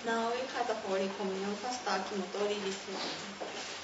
Now we have the Holy Communion. Pastor Akimoto lead this morning.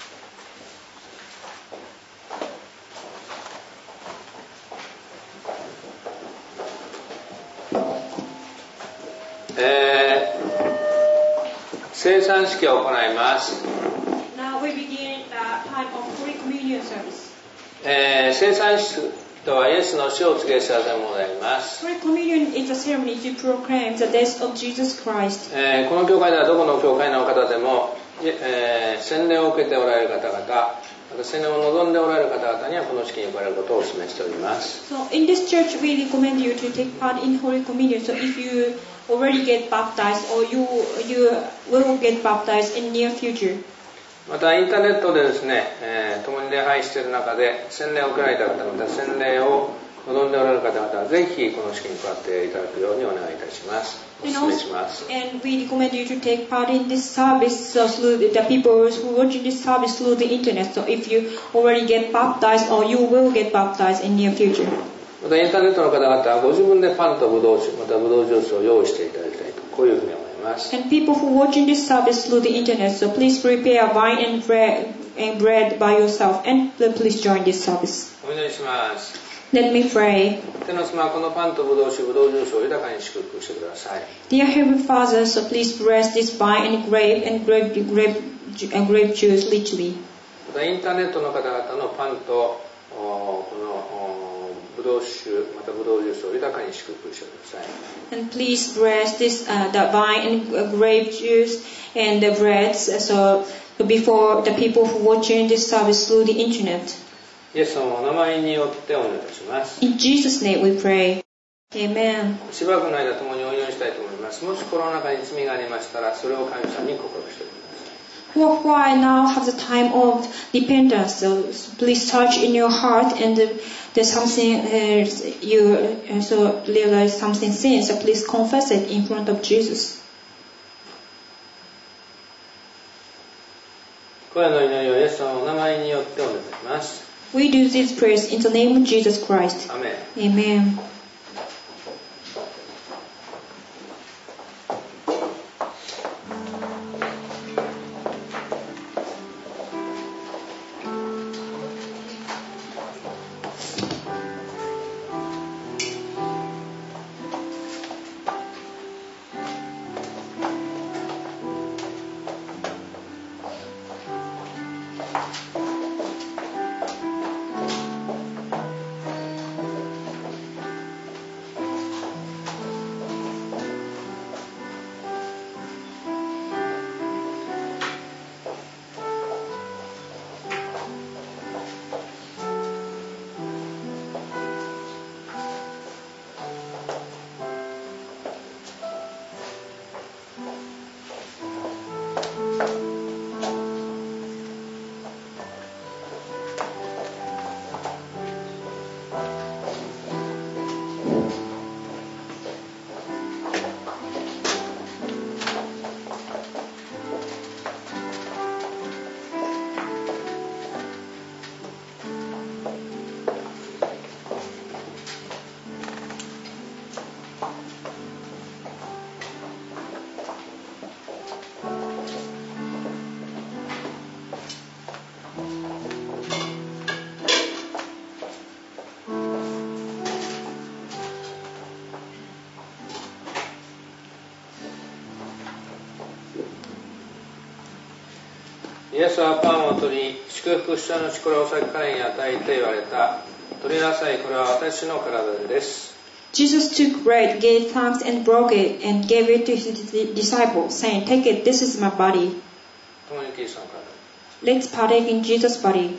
聖餐式を行います。 Now we begin the time of Holy Communion service. 聖餐式とはイエスの死を告げ知らせるものであります。 Holy Communion is a ceremony to proclaim the death of Jesus Christ. この教会ではどこの教会の方でも、洗礼を受けておられる方々、また洗礼を望んでおられる方々にはこの式に来られることをお示ししております。 So in this church we recommend you to take part in Holy Communion. So if you already get baptized or you will get baptized in near future. またインターネットでですね、共に礼拝している中で洗礼を受けられた方々、洗礼を望んでおられる方々はぜひこの式に加わっていただくようにお願いいたします。お勧めします。 And we recommend you to take part in this service so through the people who watch this service through the internet. So if you already get baptized or you will get baptized in near future. またインターネットの方々はご自分でパンとブドウ酒、またブドウジュースを用意していただきたいと、こういうふうに思います。 And people who watching this service through the internet, so please prepare wine and bread by yourself, and please join this service. お祈りします。 Let me pray. 天の様、このパンとブドウ酒、ブドウジュースを豊かに祝福してください。 Dear Heavenly Father, so please bless this wine and grape juice richly. またインターネットの方々のパンとこのブドウ酒、またブドウジュースを豊かに祝福してください。 And please bless this the wine and grape juice and the breads. So before the people who watching this service through the internet. イエス様のお名前によってお願いいたします。 In Jesus' name we pray. Amen. しばらくの間共にお祈りしたいと思います。もしこの中に罪がありましたら、それを神様に告白してください。 For I now have the time of repentance, so please search in your heart, and there's something you so realize something sin, so please confess it in front of Jesus. これの祈りをイエス様のお名前によってお願いします。 We do these prayers in the name of Jesus Christ. Amen. Amen. イエスはパンを取り、祝福した後これを先彼に与えて言われた。取りなさい、これは私の体です。 Jesus took bread, gave thanks and broke it, and gave it to his disciples, saying, Take it, this is my body. 共にキリストの体。 Let's partake in Jesus' body.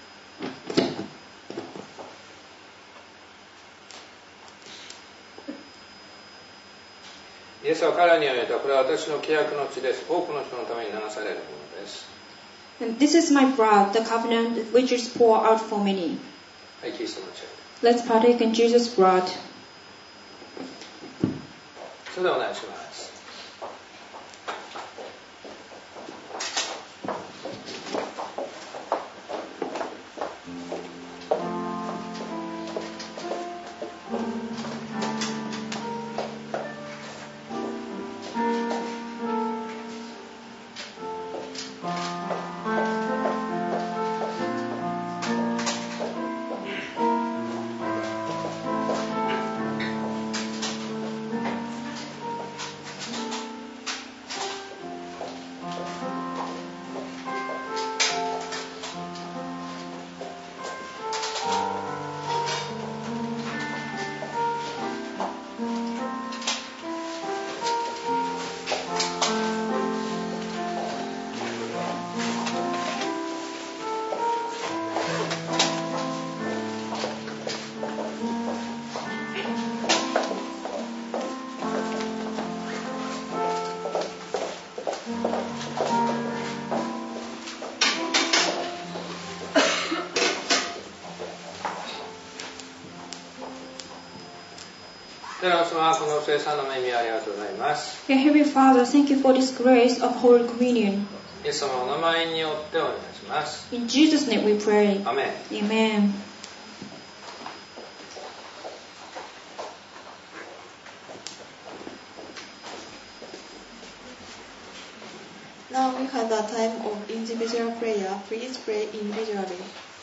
イエスは彼らに言われた。これは私の契約の血です。多くの人のために流されるものです。 And this is my blood, the covenant which is poured out for many. はい、キリストの血。 Let's partake in Jesus' blood. それではお願いします。 天のお父様、この聖餐の恵みありがとうございます。 Dear Heavenly Father, thank you for this grace of Holy Communion. イエス様のお名前によってお願いします。 In Jesus' name we pray. アメン。 Amen. Now we have the time of individual prayer. Please pray individually.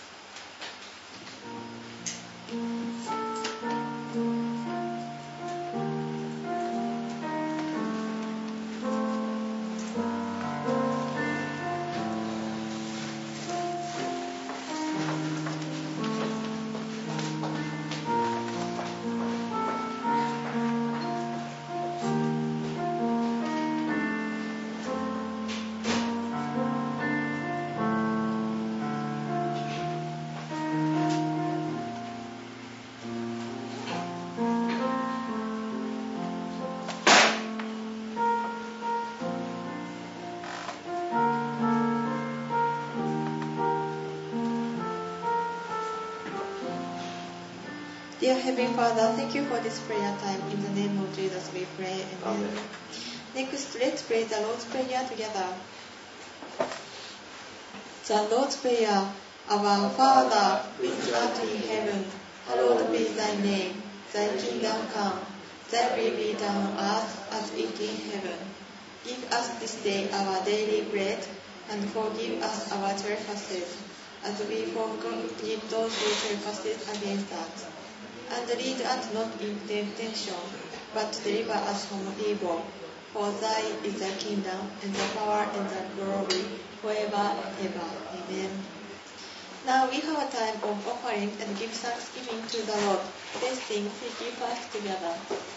Dear Heavenly Father, thank you for this prayer time. In the name of Jesus we pray. Amen. Amen. Next, let's pray the Lord's Prayer together. The Lord's Prayer. Our Father, which art in heaven, hallowed be thy name. Thy kingdom come. Thy will be done on earth as it is in heaven. Give us this day our daily bread, and forgive us our trespasses, as we forgive those who trespass against us. And lead us not into temptation, but deliver us from evil. For thine is the kingdom, and the power, and the glory, forever and ever. Amen. Now we have a time of offering and give thanksgiving to the Lord. Let's sing Thank You First together.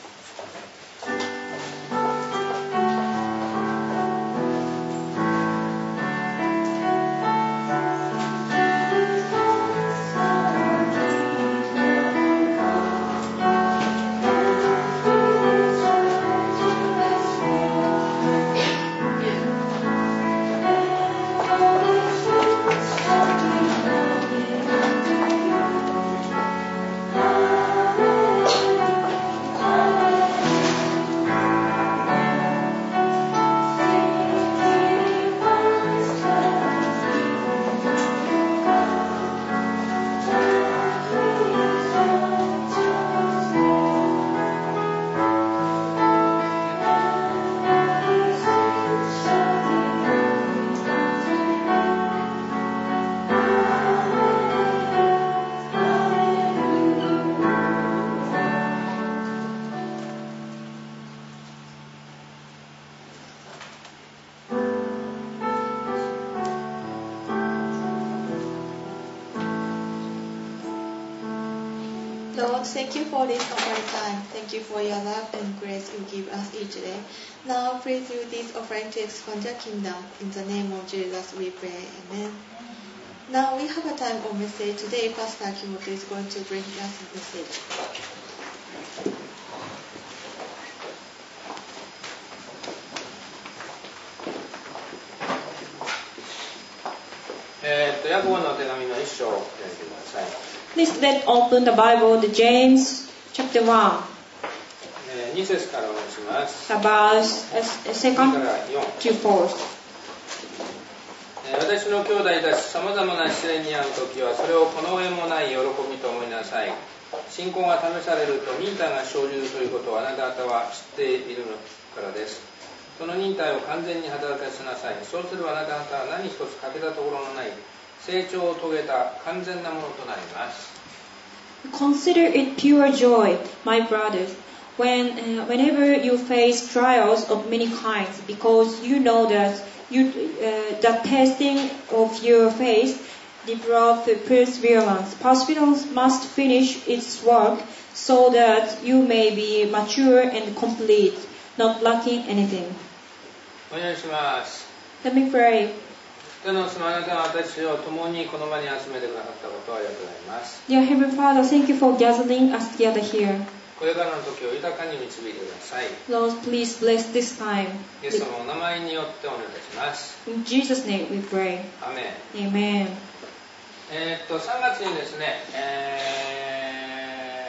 Lord, thank you for this offering time. Thank you for your love and grace you give us each day. Now, please use this offering to expand your kingdom. In the name of Jesus, we pray. Amen. Now, we have a time of message. Today, Pastor Akimoto is going to bring us a message. ヤコブの手紙の一章を開いてください。 Please let's open the Bible, the James chapter 1. 2節からお願いします。 About 2 2 か nd ら4。 to 4th. 私の兄弟たち、さまざまな試練に遭うときは、それをこの上もない喜びと思いなさい。信仰が試されると忍耐が生じるということをあなた方は知っているからです。その忍耐を完全に働かせなさい。そうすればあなた方は何一つ欠けたところのない成長を遂げた完全なものとなります。 Consider it pure joy, my brothers, whenever you face trials of many kinds, because you know that the testing of your faith develops perseverance. Perseverance must finish its work so that you may be mature and complete, not lacking anything. お願いします。 Let me pray. 天のお父様、あなたが私を共にこの場に集めてくださったことをありがとうございます。 Dear Heavenly Father, thank you for gathering us together here. これからの時を豊かに導いてください。 Lord, please bless this time. イエス様のお名前によってお願いいたします。 In Jesus' name we pray. アーメン。 Amen. 3月にですね、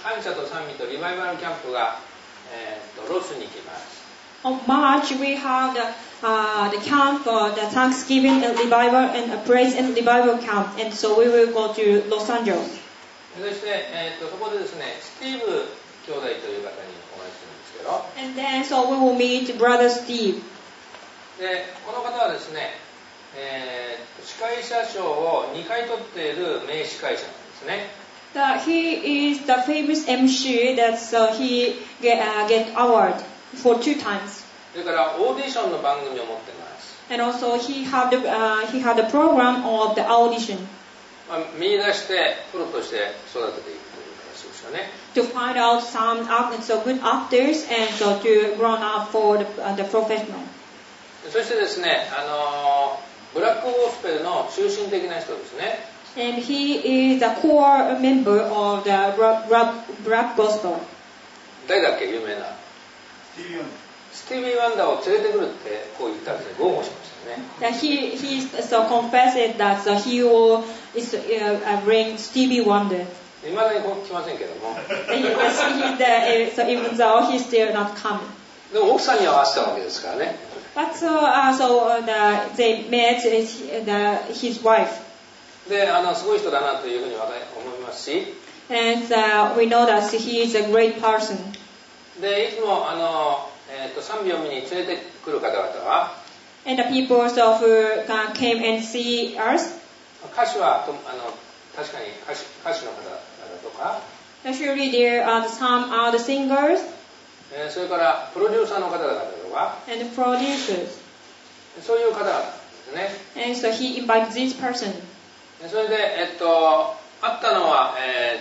感謝と賛美とリバイバルキャンプが、ロスに行きます。 On March, we have the camp for the Thanksgiving and revival and a praise and revival camp, and so we will go to Los Angeles. そして、そこでですね、スティーブ兄弟という方にお会いするんですけど、 And then so we will meet Brother Steve. で、この方はですね、司会者賞を2回取っている名司会者なんですね。 He is the famous MC that he get award for 2 times. それからオーディションの番組を持っています。 And also he had the program of the audition. 見出してプロとして育てていくという形ですよね。 To find out some good actors and so to grow up for the professional. そしてですね、ブラックゴスペルの中心的な人ですね。 And he is a core member of the rap gospel. 誰だっけ、有名な。スティービー・ワンダーを連れてくるってこう言ったんですね。豪語しましたよね。 That he so confessed that he will bring Stevie Wonder. 未だにこう来ませんけども。 So even though he's still not coming. でも奥さんには合わせたわけですからね。 But they met his wife. で、すごい人だなというふうに思いますし。 And we know that he is a great person. で、いつも賛美を見に連れてくる方々は。 And the people who came and see us. 歌手は確かに歌手の方々とか。 Actually, there are some other singers. それからプロデューサーの方々とか。 And producers. そういう方々ですね。 And so he invited this person. それであったのは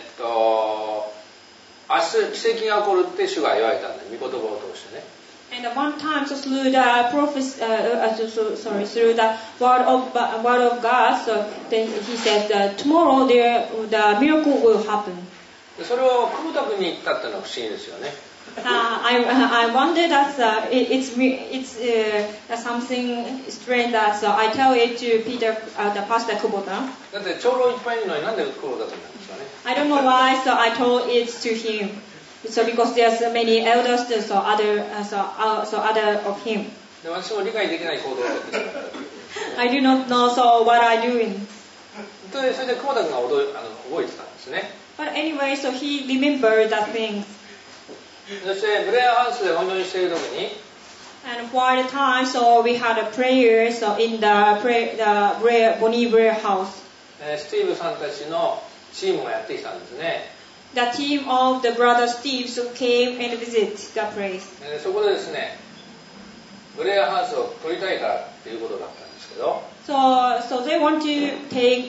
明日奇跡が起こるって主が言われたんで、御言葉を通してね。 And one time, so through the prophecy, through the word of God, so then he said, tomorrow the miracle will happen. それを久保田君に言ったっていうのは不思議ですよね。 I wonder that it's something strange that I tell it to Peter, the pastor Kubota. だって長老いっぱいいるのになんで久保田君なんですかね。 I don't know why, so I told it to him. So because there's many elders, so other of him. で、私も理解できない行動をとってしまったという。 I do not know so what I'm doing. それで久保田君が覚えてたんですね。 But anyway, so he remembered that things. そしてブレアハウスでお祈りしている時に。 And for the time, so we had a prayer, so in the Bonnie Blair house. スティーブさんたちのチームがやってきたんですね。 The team of the brother Steve so came and visited the place. そこでですね、ブレアハウスを取りたいからっていうことだったんですけど。 So they want to take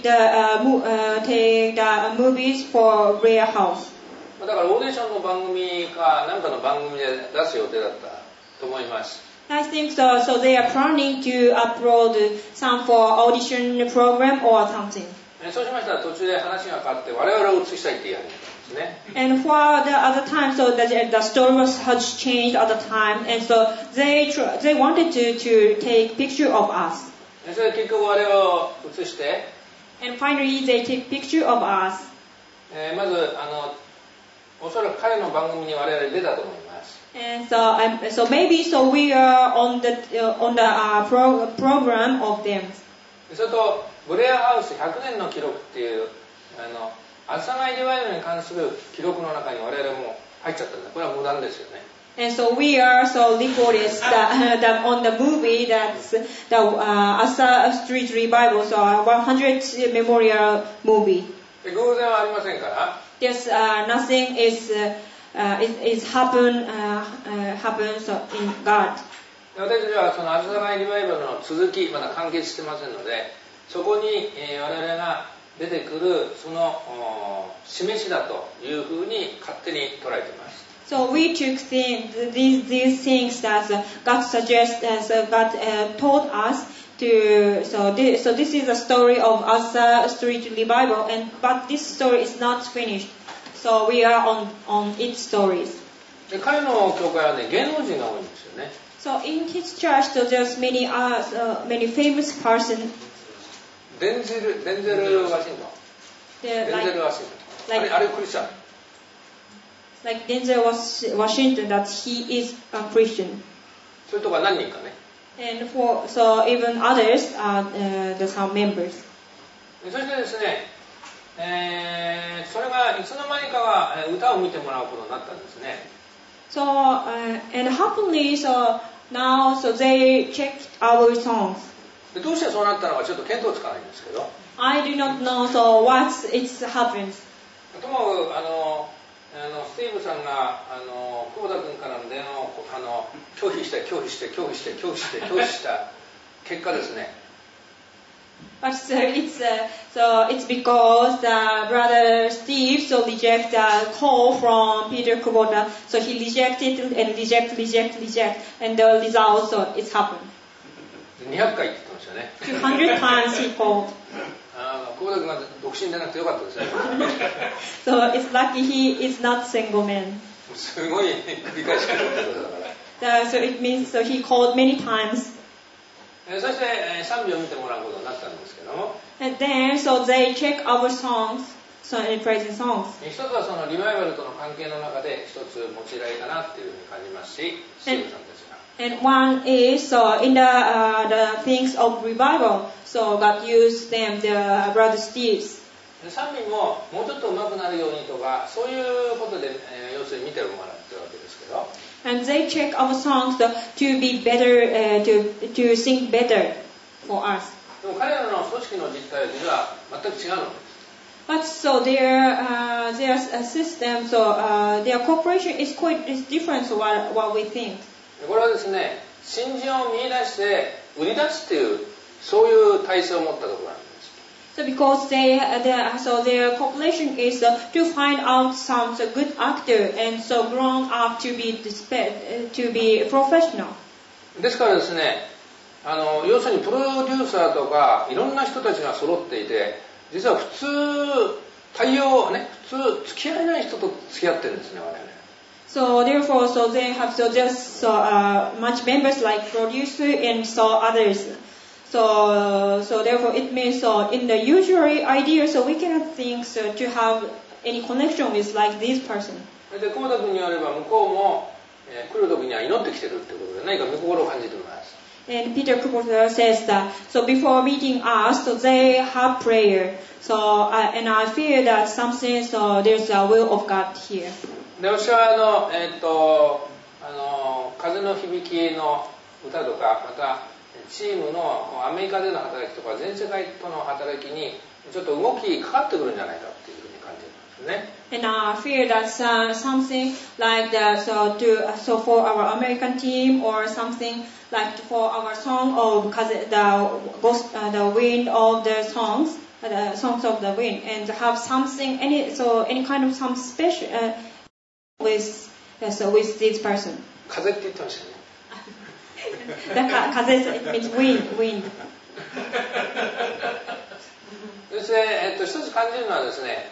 the movies for Blair house. だからオーディションの番組か何かの番組で出す予定だったと思います。 I think so. So they are planning to upload some for audition program or something. そうしましたら途中で話が変わって我々を映したいって言い始めたんですね。 And for the other time, so the story has changed at the time, and so they wanted to take picture of us. それで結局我々を映して。 And finally, they take picture of us. まずおそらく彼の番組に我々出たと思います。 And so maybe so we are on the program of them. それとブレアハウス100年の記録っていうアサガイリバイバルに関する記録の中に我々も入っちゃったんで、これは無断ですよね。 And so we are so recorded that on the movie that's the Asa Street Revival, so 100 memorial movie. 偶然はありませんから。 There's nothing is happen so in God. 私たちはそのアサガイリバイバルの続きまだ完結してませんので、そこに我々が出てくるその示しだというふうに勝手に捉えています。 So we took these things that God suggests, God told us to. So this is a story of Asa Street Revival, but this story is not finished. So we are on its stories. で彼の教会はね、芸能人が多いんですよね。 So in his church, so there's many famous persons. デンゼル・ワシントン。デンゼル・ワシントン。あれクリスチャン。 like Denzel Washington, that he is a Christian. そういう人が何人かね。 And so even others are some members. そしてですね、それがいつの間にかは歌を見てもらうことになったんですね。 So and happily, so now so they checked our songs. でどうしてそうなったのかちょっと見当つかないんですけど。 I do not know so what it happens. ともかくスティーブさんが久保田君からの電話を拒否した結果ですね。 But it's because brother Steve so reject a call from Peter Kubota, so he rejected and reject, and the result so it's happened. 200回って言ってましたね。 200 times he called. 久保田君が独身でなくてよかったですね。 So it's lucky he is not single man. すごい繰り返し来るってことだから。 So it means so he called many times. そして賛美を見てもらうことになったんですけども。 And then so they check our songs, so in praising songs. 一つはそのリバイバルとの関係の中で一つ用いられたなっていうふうに感じますし、スティーブさんですが。 And one is so in the things of revival, so God used them, the brother Steve's. 賛美ももうちょっと上手くなるようにとかそういうことで、要するに見てもらってるわけですけど。 And they check our songs to be better, to sing better for us. でも彼らの組織の実態は実は全く違うのです。 But so their system, so their cooperation is quite different to what we think. これはですね、新人を見出して売り出すっていうそういう体制を持ったところなんです。 So because their cooperation is to find out some good actor and so grown up to be professional. ですからですね、要するにプロデューサーとかいろんな人たちが揃っていて、実は普通付き合えない人と付き合ってるんですね、我々。 So therefore, so they have just much members like producer and so others. So therefore, it means so in the usual idea, so we cannot think so to have any connection with like this person. で、久保田君によれば向こうも、来る時には祈ってきてるってことで何か御心を感じています。 And Peter Kubota says that so before meeting us, so they have prayer. So and I feel that something so there's a will of God here. で、私は風の響きの歌とかまたチームのアメリカでの働きとか全世界との働きにちょっと動きかかってくるんじゃないかっていうふうに感じるんですね。 And I feel that something like that so for our American team or something like for our song of the wind of the songs of the wind and have something any kind of some special with this person. 風って言ってましたね。 風 it means wind. そして、一つ感じるのはですね、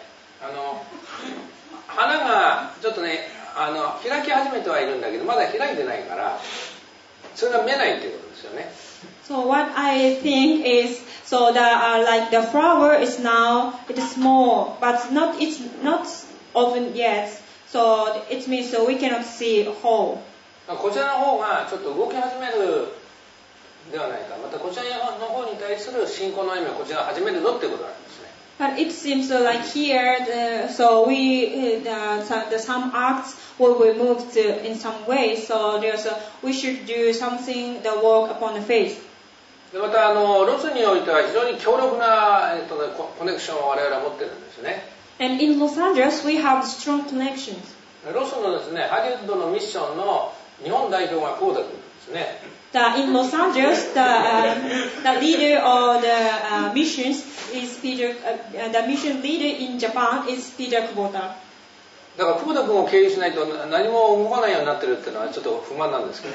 花がちょっとね、開き始めてはいるんだけど、まだ開いてないから、それが見えないっていうことですよね。 So what I think is, so like the flower is now, it is small, but it's not open yet. So it means so we cannot see whole. こちらの方がちょっと動き始めるではないか。またこちらの方に対する信仰の意味をこちらが始めるぞっていうことなんですね。 But it seems like here, so some acts will be moved in some way. So we should do something, the work upon the faith. でまたロスにおいては非常に強力な、コネクションを我々は持ってるんですね。 And in Los Angeles, we have strong connections. ロスのですね、ハリウッドのミッションの日本代表が久保田君ですね。 In Los Angeles, the leader of the missions is Peter. The mission leader in Japan is Peter Kubota. だから久保田君を経由しないと何も動かないようになってるっていうのはちょっと不満なんですけど。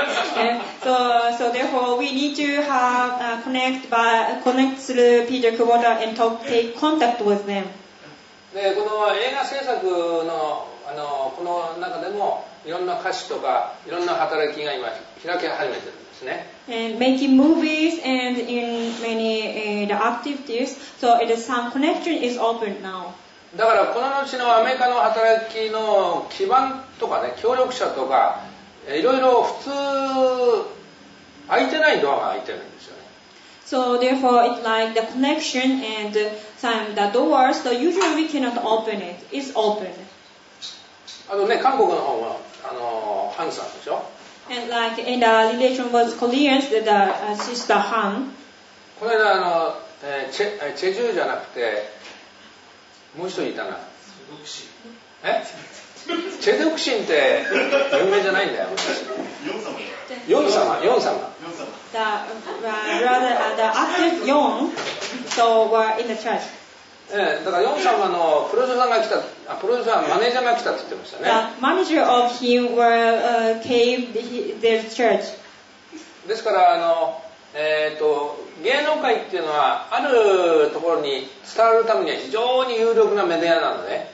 So therefore we need to have connect through Peter Kubota and take contact with them. でこの映画制作のこの中でもいろんな歌手とかいろんな働きが今開き始めてるんですね。 And making movies and in many the activities, so it is some connection is open now. だからこの後のアメリカの働きの基盤とかね、協力者とかいろいろ普通開いてないドアが開いてるんですよね。 So therefore, it's like the connection and the doors. So usually we cannot open it. It's open. あとね、韓国の方もハンさんでしょ。 And like in the relation with Koreans, the sister Han. この間チェジュじゃなくてもう一人いたな。チェドクシンって有名じゃないんだよ。ヨン様。 The active Young, so were in the church. だからヨン様のプロデューサーが来た、プロデューサーマネージャーが来たって言ってましたね。 The manager of him came their church. ですから芸能界っていうのはあるところに伝わるためには非常に有力なメディアなのね。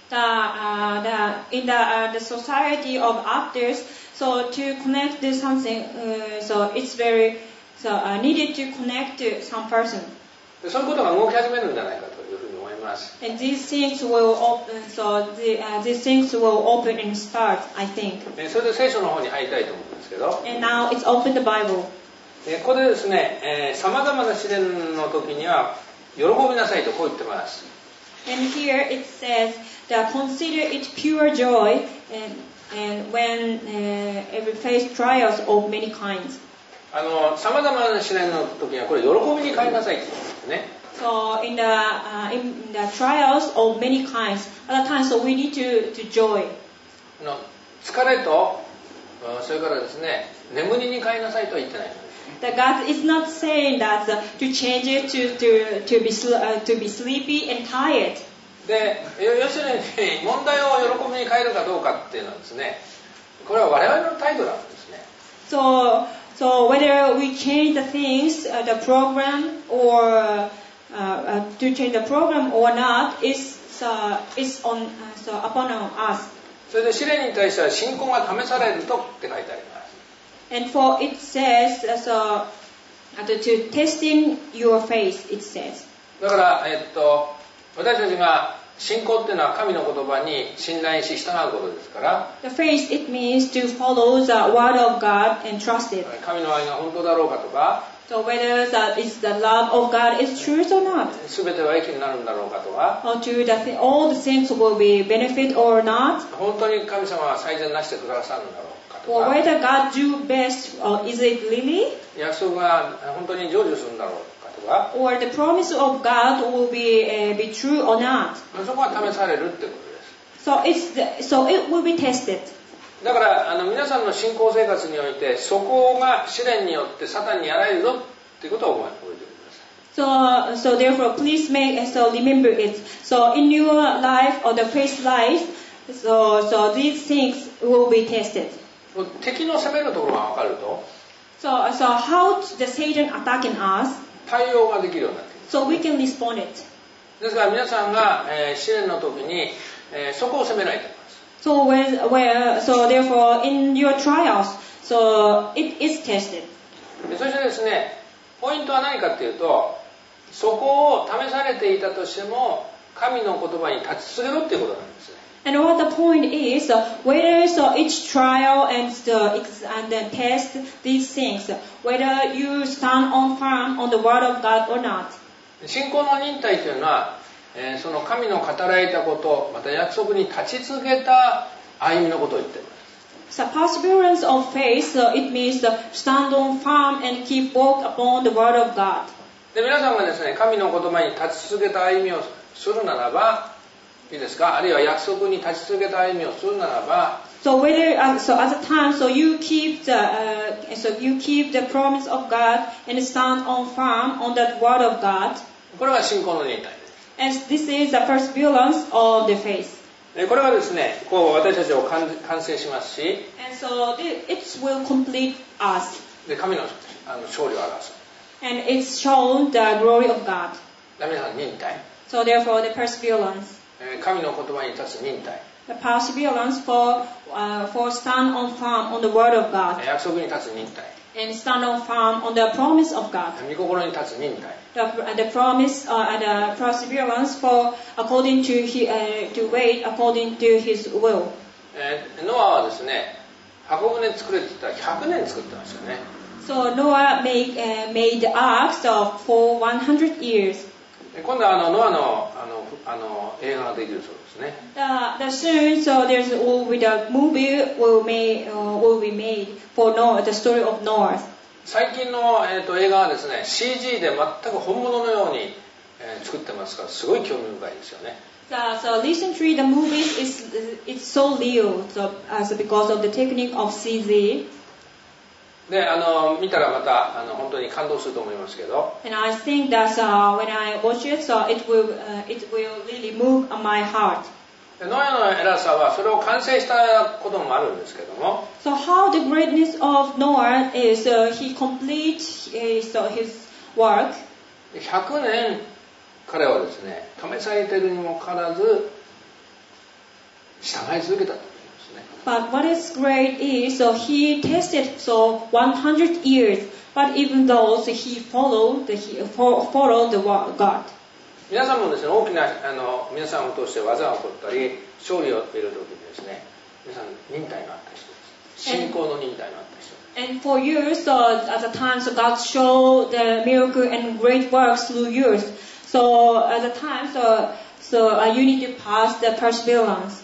In the society of actors, so to connect to something, so it's very needed to connect to some person. そういうことが動き始めるんじゃないかというふうに思います。 And these things will open, these things will open and start, I think. それで聖書の方に入りたいと思うんですけど。 And now it's open the Bible. ここでですね、様々な試練の時には喜びなさいとこう言ってます。 And here it says that consider it pure joy and when every face trials of many kinds. 様々な試練の時にはこれ喜びに変えなさいって言うんですね。 So in the trials of many kinds, other times, so we need to joy. 疲れとそれからですね、眠りに変えなさいとは言ってない。 That God is not saying that to change it to be sleepy and tired. で、要するに問題を喜びに変えるかどうかっていうのはですね、これは我々の態度なんですね。 So whether we change the things, the program, or to change the program or not is upon us. それで試練に対しては信仰が試されるとって書いてあります。 And for it says to testing your faith, it says. だから私たちが信仰っていうのは神の言葉に信頼し従うことですから。 The faith it means to follow the word of God and trust it. 神の愛が本当だろうかとか。 So whether the love of God is true or not. 全ては益になるんだろうかとか。 Or all the things will be benefit or not. 本当に神様は最善なしてくださるんだろうかとか。 Or whether God do best or is it really? 約束が本当に成就するんだろうかとか。 Or the promise of God will be true or not. そこが試されるってことです。 So it will be tested. だから皆さんの信仰生活においてそこが試練によってサタンにやられるぞっていうことを覚えておいてください。 So therefore, please remember it. So in your life or the faith life, so these things will be tested. 敵の攻めるところが分かると。 So how the Satan attacking us? 対応ができるようになっている。 So we can respond it. ですから皆さんが試練の時にそこを責めないといけない。 So therefore in your trials, so it is tested. そしてですね、ポイントは何かっていうと、そこを試されていたとしても神の言葉に立ち続けろっていうことなんですね。 And what the point is, whether each trial and then test these things, whether you stand on firm on the word of God or not. 信仰の忍耐というのはその神の語られたこと、また約束に立ち続けた歩みのことを言っています。 So perseverance of faith, it means stand on firm and keep walk upon the word of God. で、皆さんがですね、神の言葉に立ち続けた歩みをするならば、いいですか？あるいは約束に立ち続けた歩みをするならば、 So whether so at the time, so you keep the promise of God and stand on firm on that word of God. これが信仰の忍耐です。 And this is the perseverance of the faith. これがですね、こう私たちを完成しますし、 And so it will complete us. で、神の勝利を表す。 And it's shown the glory of God. 皆さん忍耐。 So therefore the perseverance. 神の言葉に立つ忍耐。 The perseverance for stand on firm on the word of God. 約束に立つ忍耐。 and stand firm on the promise of God. 御心に立つ忍耐。 The promise and the perseverance for according to wait according to His will. ノアはですね、箱舟作れって言ったら100年作ってましたよね。 So Noah made the ark for 100 years. 今度はノアの映画ができるそうですね。 Soon, so will be the movie will be made for Noah, the story of Noah. 最近の、映画はですね CG で全く本物のように、作ってますからすごい興味深いですよね。 So recently the movies it's so real because of the technique of CG. で見たらまた本当に感動すると思いますけど。 And I think that when I watch it, it will really move my heart. ノアの偉さはそれを完成したこともあるんですけども。 So how the greatness of Noah is he completes his work. 100年彼はですね試されているにもかかわらず従い続けたと。 But what is great is he tested 100 years, but even though he followed the God. 皆さんもですね大きな皆さんを通して技を起こったり勝利を得るときにですね皆さん忍耐のあった人です。信仰の忍耐のあった人。 And for you, at the time, God showed the miracle and great works through you. So at the time, you need to pass the perseverance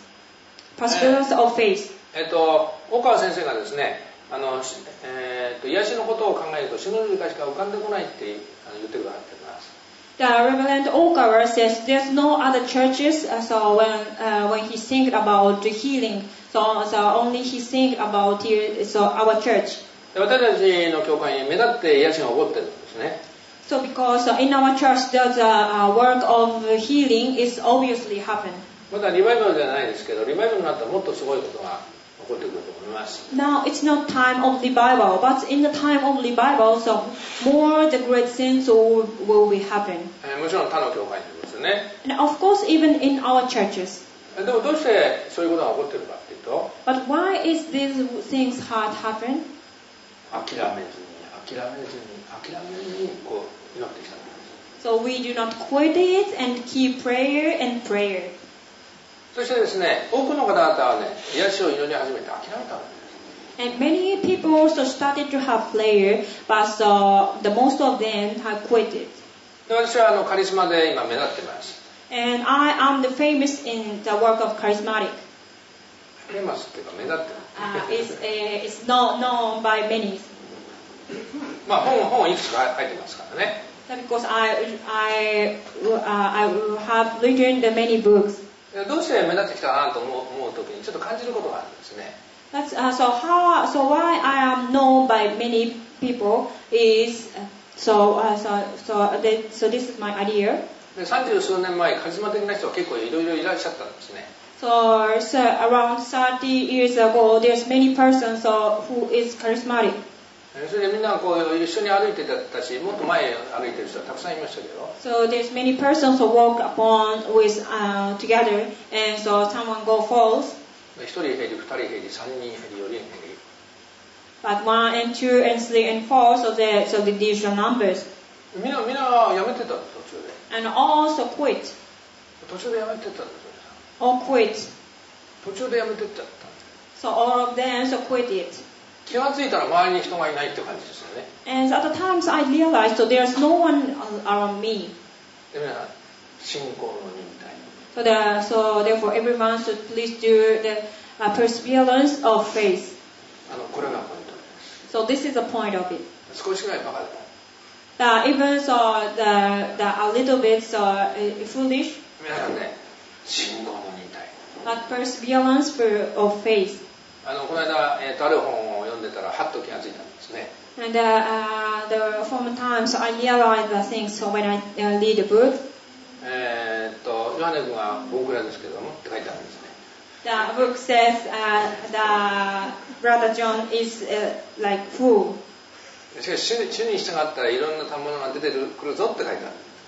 of faith. 大川先生がですね癒しのことを考えると死の理解しか浮かんでこないって言ってくださっています。 The Reverend Okawa says there's no other churches when he think about the healing, so only he think about our church. 私たちの教会に目立って癒しが起こっているんですね。 So because in our church the work of healing is obviously happen. まだリバイバルではないですけどリバイバルになったらもっとすごいことが起こってくると思います。 Now it's not time of revival, but in the time of revival, more the great things will be happen. もちろん他の教会にもですよね。 And of course, even in our churches. でもどうしてそういうことが起こっているかというと。 But why is these things happen? 諦めずにこう祈ってきたんです。 So we do not quit it and keep prayer and prayer. そしてですね、多くの方々はね、癒しを祈り始めて諦めたんです。 And many people also started to have prayer, but the most of them have quit it. で私はカリスマで今目立ってます。 And I am the famous in the work of charismatic. フェイマスっていうか目立ってる。 It's not known by many. まあ本をいくつか書いてますからね。 Because I have written the many books. どうして目立ってきたなと思うときにちょっと感じることがあるんですね。 So why I am known by many people is this is my idea. で30数年前カリスマ的な人は結構いろいろいらっしゃったんですね。 So around 30 years ago, there's many persons who is charismatic. それでみんなこう一緒に歩いてたし、もっと前歩いてる人はたくさんいましたけど。 So there's many persons who walk upon with together, and so someone go falls. 1人減り、2人減り、3人減り、4人減り。 But 1 and 2 and 3 and 4, so these are numbers. みんなやめてたんです、途中で。 And also quit. 途中でやめてたんです。 All quit. 途中でやめてっちゃった。 So all of them quit it. 気がついたら周りに人がいないって感じですよね。 And at the times I realized there's no one around me. で皆さん信仰の忍耐。 So therefore everyone should please do the perseverance of faith. これがポイントです。 So this is the point of it. 少しぐらいバカでも。 Even a little bit foolish. 皆さんね、信仰の忍耐。 But perseverance of faith. この間、ある本を読んでたらはっと気がついたんですね。 And the former times I realized the things when I read the book. ヨハネ君はボンクラですけどもって書いてあるんですね。 The book says the brother John is like fool. しかし主に従ったらいろんな賜物が出てくるぞって書いてある。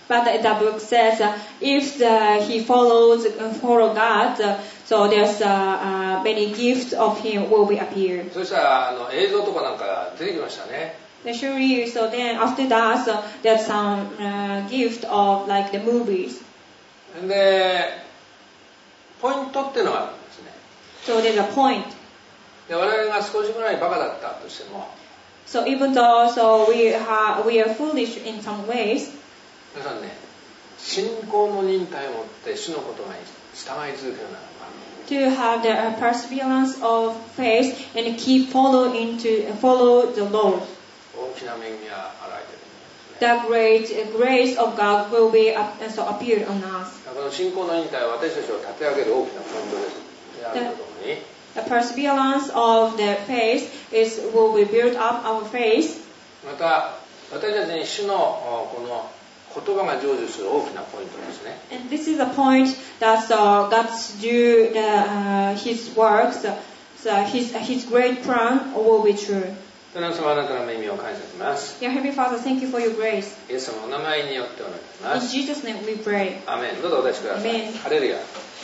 But the book says if he follow God, so there's many gifts of him will be appear. そしたら映像とかなんか出てきましたね。 Surely, so then after that, there's some gift of like the movies. で、ポイントっていうのがあるんですね。 So there's a point. で、我々が少しぐらいバカだったとしても、 So even though so we are foolish in some ways. 皆さんね、信仰の忍耐を持って主の言葉に従い続けるならば、 to have the perseverance of faith and keep follow the Lord. 大きな恵みが現れているんですね。 The great grace of God will be so appear on us. この信仰の忍耐は私たちを立て上げる大きなポイントです。であるとともに、 The perseverance of the faith will be build up our faith. また私たちに主のこの言葉が成就する大きなポイントですね。 And this is a point that God's do His works. So His great plan will be true. 皆様あなたの恵みを感謝します。 Dear Heavenly Father, thank you for your grace. イエス様のお名前によってお願いしま In す。 Jesus' name we pray. アーメン。どうぞお出しください。 Amen. ハレルヤ。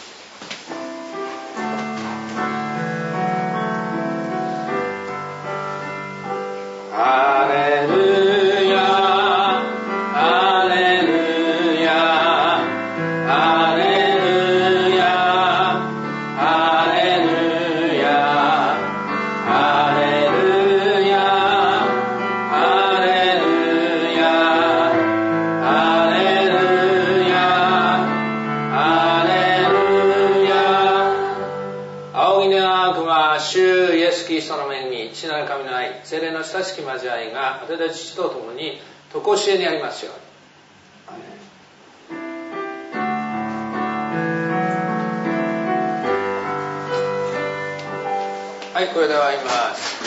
ハレルヤ、ハレルヤ、ハレルヤ、ハレルヤ、ハレルヤ、ハレルヤ、ハレルヤ、ハレルヤ。仰ぎ願う悪魔、主イエス・キリストの恵み、父なる神の愛、聖霊の親しき交わりが私たち父と共に常しえにありますように。アーメン。はい、これで終わります。